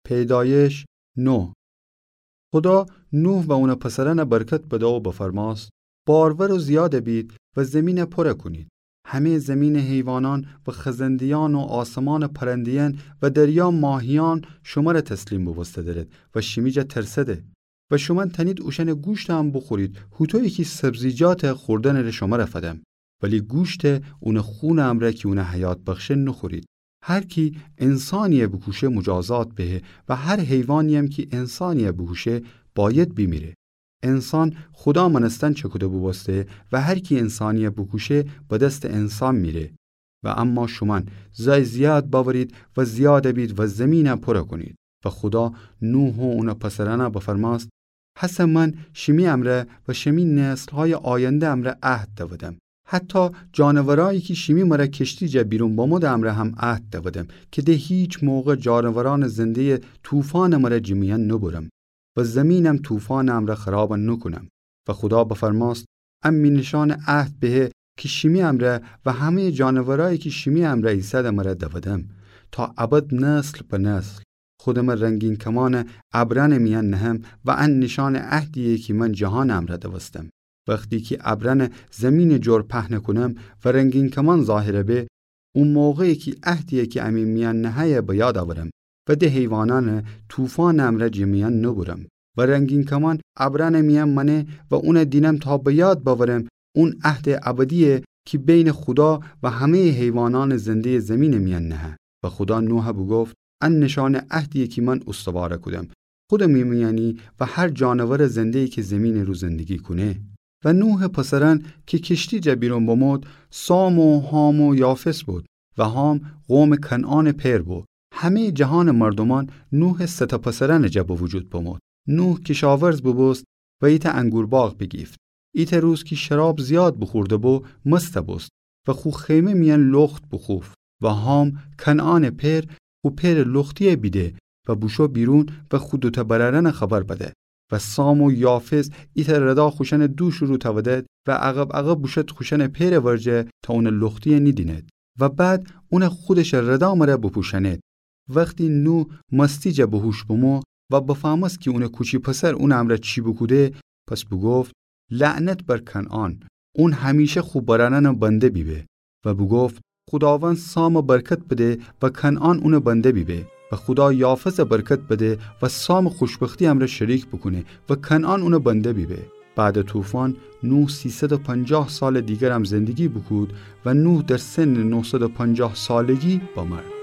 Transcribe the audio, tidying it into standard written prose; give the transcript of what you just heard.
پیدایش 9. خدا نوح و اون پسران برکت بده و بفرماست بارور و زیاده بید و زمین پر کنید. همه زمین حیوانان و خزندیان و آسمان پرندیان و دریا ماهیان شما را تسلیم بوسته دارد و شمیجه ترسده و شما تنید اوشن گوشت هم بخورید. هوتو یکی سبزیجات خوردن شما را فدم، ولی گوشت اون خون هم را که اون حیات بخشه نخورید. هر کی انسانیه بکوشه مجازات به و هر حیوانی هم که انسانیه بکوشه باید بمیره. انسان خدا منستن چکده بوسته و هر کی انسانیه بکوشه با دست انسان میره. و اما شما زیاد باورید و زیاده بید و زمین پر کنید. و خدا نوح و اون پسرانه بفرماست حس من شمی امره و شمی نسل‌های آینده امره عهد دادم. حتی جانورایی که شمی مرا کشتی جا بیرون با مد امره هم عهد دادم که ده هیچ موقع جانوران زنده طوفان مرا جمیان نبرم و زمینم طوفان امره خراب نکنم. و خدا بفرماست امی نشان عهد به که شمی امره و همه جانورایی که شمی امره ایسد مرا دادم تا ابد نسل به نسل. خودم رنگین کمان ابرن میان نهم و ان نشان عهدیه که من جهان امره دوستم. وقتی که ابرن زمین جور پهن کنم و رنگین کمان ظاهره به اون موقعی که عهدیه که امی میان نهایه به یاد آورم و ده حیوانان طوفان امره جمیان نبرم و رنگین کمان ابرن میان منه و اون دینم تا به یاد باورم اون عهد ابدیه که بین خدا و همه حیوانان زنده زمین میان نهه. و خدا نوح بگفت ان نشان عهدیه که من استواره کدم خودم میانی و هر جانور زنده‌ای که زمین رو زندگی کنه. و نوح پسران که کشتی جا بیرون بمود سام و هام و یافس بود و هام قوم کنعان پر بود. همه جهان مردمان نوح سه تا پسران جا به وجود بمود. نوح کشاورز ببست و ایت انگور باغ بگیفت. ایت روز که شراب زیاد بخورده بو مست بست و خو خیمه میان لخت بخوف. و هام کنعان پر و پر لختی بیده و بوشو بیرون و خودتا برارن خبر بده. و سام و یافز ایت ردا خوشن دو شروع تودد و عقب بوشت خوشن پیر ورجه تا اون لختی ندیند و بعد اون خودش ردا مره بپوشند. وقتی نو مستی جا بهوش بمو و بفهمست که اون کوچی پسر اون امره چی بکوده پس بگفت لعنت بر کنعان اون همیشه خوب برانن بنده بیبه. و بگفت خداوند سام برکت بده و کنعان اون بنده بیبه و خدا یافز برکت بده و سام خوشبختی امر شریک بکنه و کنعان اونو بنده بیبه. بعد طوفان نوح 350 سال دیگر هم زندگی بکود و نوح در سن 950 سالگی با مرد.